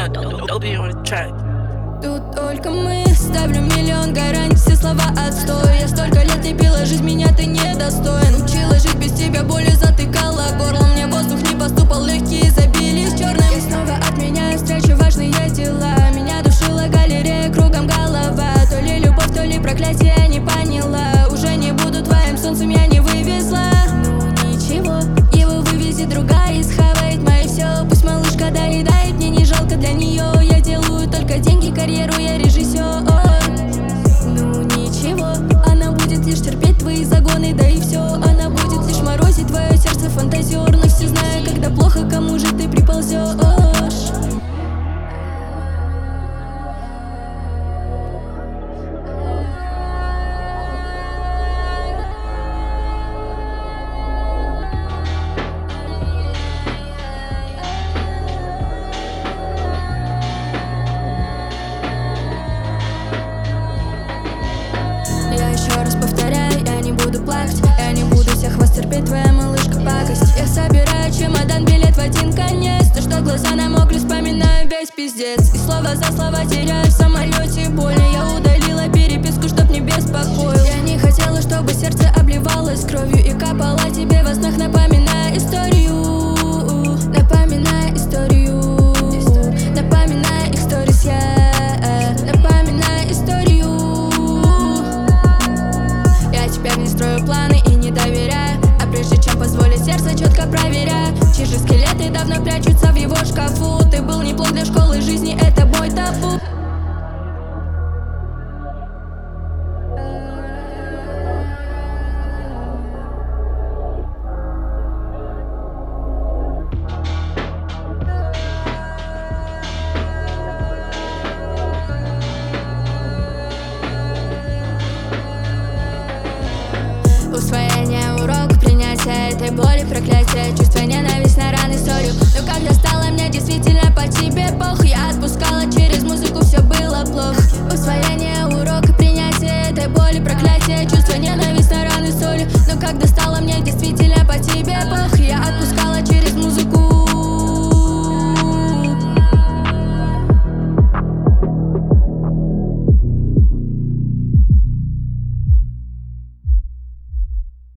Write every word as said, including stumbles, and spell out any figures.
Yeah, don't be on the track. Тут только мы, ставлю миллион гарантий, все слова отстой. Я столько лет лепила, жизнь меня ты недостоин. Учила жить без тебя, болью затыкала горло. Мне воздух не поступал, легкие забились черным. Я снова отменяю встречи, важные дела. Меня душила галерея, кругом голова. То ли любовь, то ли проклятие, я не поняла. Уже не буду твоим солнцем, я не вывезла. Ну ничего, его вывезет другая, схавает мои все. Пусть малышка доедает, мне не жалко для нее. Я делаю только деньги, карьеру, я режиссер. Ну ничего, она будет лишь терпеть твои загоны, да и все. Она будет лишь морозить твое сердце, фантазер. Но все знают, когда плохо, кому же ты приползешь. Я еще раз повторяю, я не буду плакать, я не буду всех вас терпеть, твоя малышка пакость. Я собираю чемодан, билет в один конец. То, что глаза намокли, вспоминаю весь пиздец. И слово за слово теряю в самолете больно. Я удалила переписку, чтоб не беспокоил. Я не хотела, чтобы сердце обливалось кровью и капало тебе во снах, напоминая историю. Напоминая историю. Напоминая их сторис, я напоминая историю. Я теперь не строю планы и не доверяю, а прежде чем позволить сердце, четко проверяю. Чьи скелеты давно прячутся в его шкафу. Ты был неплох для школы жизни, это мой табу. Усвоение, урок, принятие этой боли, проклятие, чувство, ненависть на раны, солью. Но когда стало мне действительно по тебе похуй, я отпускала через музыку, все было плохо. Усвоение, урок, принятие этой боли, проклятие, чувство, ненависть на раны, солью. Но когда стало мне действительно по тебе похуй,